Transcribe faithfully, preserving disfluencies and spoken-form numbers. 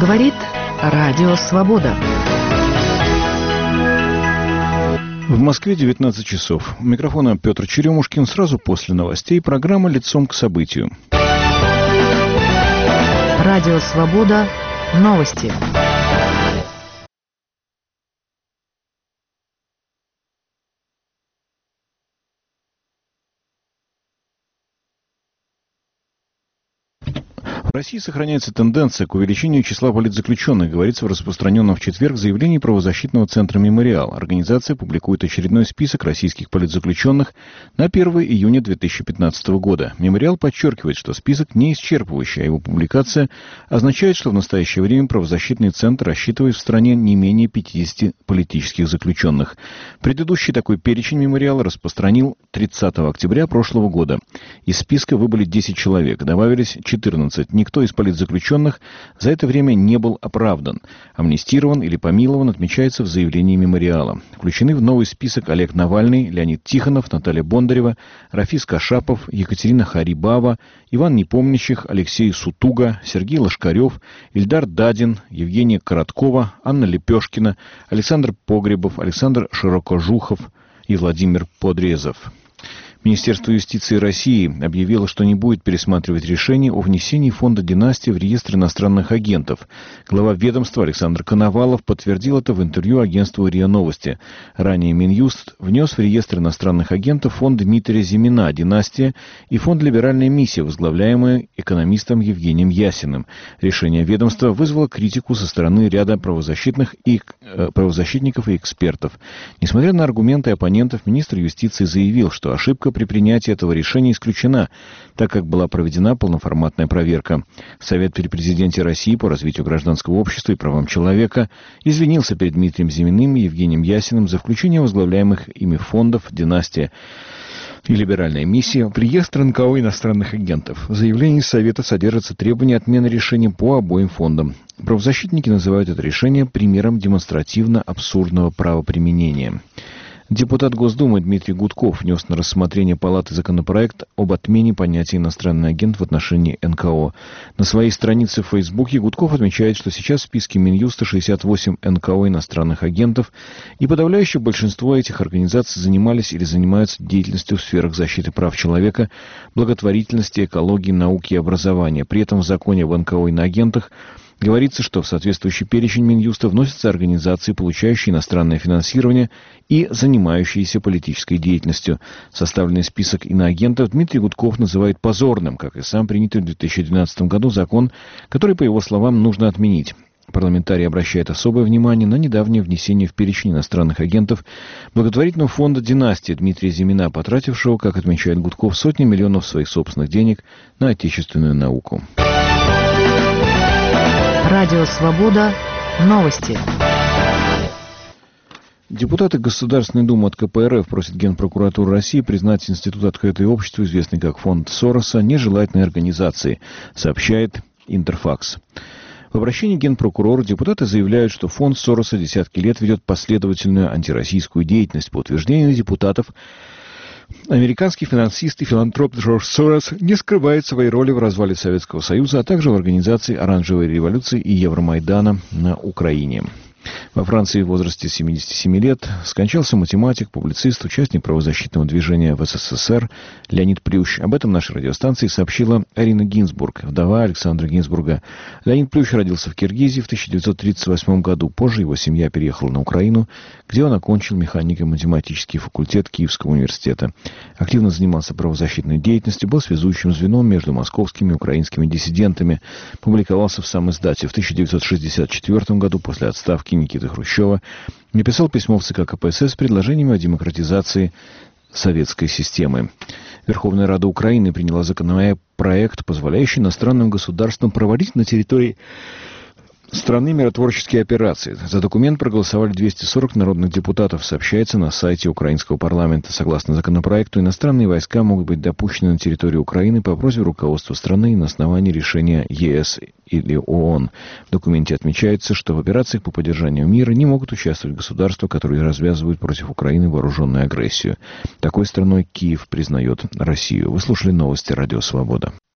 Говорит Радио Свобода. В Москве девятнадцать часов. У микрофона Петр Черемушкин. Сразу после новостей программа «Лицом к событию». Радио Свобода. Новости. В России сохраняется тенденция к увеличению числа политзаключенных, говорится в распространенном в четверг заявлении правозащитного центра «Мемориал». Организация публикует очередной список российских политзаключенных на первое июня две тысячи пятнадцатого года. «Мемориал» подчеркивает, что список не исчерпывающий, а его публикация означает, что в настоящее время правозащитный центр рассчитывает в стране не менее пятидесяти политических заключенных. Предыдущий такой перечень «Мемориал» распространил тридцатого октября прошлого года. Из списка выбыли десять человек, добавились четырнадцать. Никто из политзаключенных за это время не был оправдан. Амнистирован или помилован отмечается в заявлении «Мемориала». Включены в новый список Олег Навальный, Леонид Тихонов, Наталья Бондарева, Рафис Кашапов, Екатерина Харибава, Иван Непомнящих, Алексей Сутуга, Сергей Лошкарев, Ильдар Дадин, Евгения Короткова, Анна Лепешкина, Александр Погребов, Александр Широкожухов и Владимир Подрезов. Министерство юстиции России объявило, что не будет пересматривать решение о внесении фонда «Династия» в реестр иностранных агентов. Глава ведомства Александр Коновалов подтвердил это в интервью агентству РИА Новости. Ранее Минюст внес в реестр иностранных агентов фонд Дмитрия Зимина «Династия» и фонд «Либеральная миссия», возглавляемый экономистом Евгением Ясиным. Решение ведомства вызвало критику со стороны ряда правозащитных и, э, правозащитников и экспертов. Несмотря на аргументы оппонентов, министр юстиции заявил, что ошибка при принятии этого решения исключена, так как была проведена полноформатная проверка. Совет при президенте России по развитию гражданского общества и правам человека извинился перед Дмитрием Зиминым и Евгением Ясиным за включение возглавляемых ими фондов «Династия» и «Либеральная миссия» в реестр эн ка о иностранных агентов. В заявлении Совета содержится требование отмены решения по обоим фондам. Правозащитники называют это решение примером демонстративно абсурдного правоприменения. Депутат Госдумы Дмитрий Гудков внес на рассмотрение Палаты законопроект об отмене понятия «иностранный агент» в отношении эн ка о. На своей странице в Фейсбуке Гудков отмечает, что сейчас в списке Минюста шестьдесят восемь эн ка о иностранных агентов, и подавляющее большинство этих организаций занимались или занимаются деятельностью в сферах защиты прав человека, благотворительности, экологии, науки и образования. При этом в законе об эн ка о иноагентах говорится, что в соответствующий перечень Минюста вносятся организации, получающие иностранное финансирование и занимающиеся политической деятельностью. Составленный список иноагентов Дмитрий Гудков называет позорным, как и сам принятый в две тысячи двенадцатом году закон, который, по его словам, нужно отменить. Парламентарий обращает особое внимание на недавнее внесение в перечень иностранных агентов благотворительного фонда «Династия» Дмитрия Зимина, потратившего, как отмечает Гудков, сотни миллионов своих собственных денег на отечественную науку. Радио Свобода. Новости. Депутаты Государственной Думы от ка пэ эр эф просят Генпрокуратуру России признать Институт открытого общества, известный как фонд Сороса, нежелательной организацией, сообщает Интерфакс. В обращении Генпрокурора депутаты заявляют, что фонд Сороса десятки лет ведет последовательную антироссийскую деятельность. По утверждению депутатов, американский финансист и филантроп Джордж Сорос не скрывает своей роли в развале Советского Союза, а также в организации Оранжевой революции и Евромайдана на Украине. Во Франции в возрасте семидесяти семи лет скончался математик, публицист, участник правозащитного движения в эс эс эс эр Леонид Плющ. Об этом нашей радиостанции сообщила Арина Гинзбург, вдова Александра Гинзбурга. Леонид Плющ родился в Киргизии в тысяча девятьсот тридцать восьмом году. Позже его семья переехала на Украину, где он окончил механико-математический факультет Киевского университета. Активно занимался правозащитной деятельностью, был связующим звеном между московскими и украинскими диссидентами. Публиковался в самиздате. В тысяча девятьсот шестьдесят четвёртом году после отставки Никиты Хрущева написал письмо в ЦК ка пэ эс эс с предложениями о демократизации советской системы. Верховная Рада Украины приняла законопроект, позволяющий иностранным государствам проводить на территории страны миротворческие операции. За документ проголосовали двести сорок народных депутатов, сообщается на сайте украинского парламента. Согласно законопроекту, иностранные войска могут быть допущены на территорию Украины по просьбе руководства страны на основании решения е эс или о о эн. В документе отмечается, что в операциях по поддержанию мира не могут участвовать государства, которые развязывают против Украины вооруженную агрессию. Такой страной Киев признает Россию. Вы слушали новости Радио Свобода.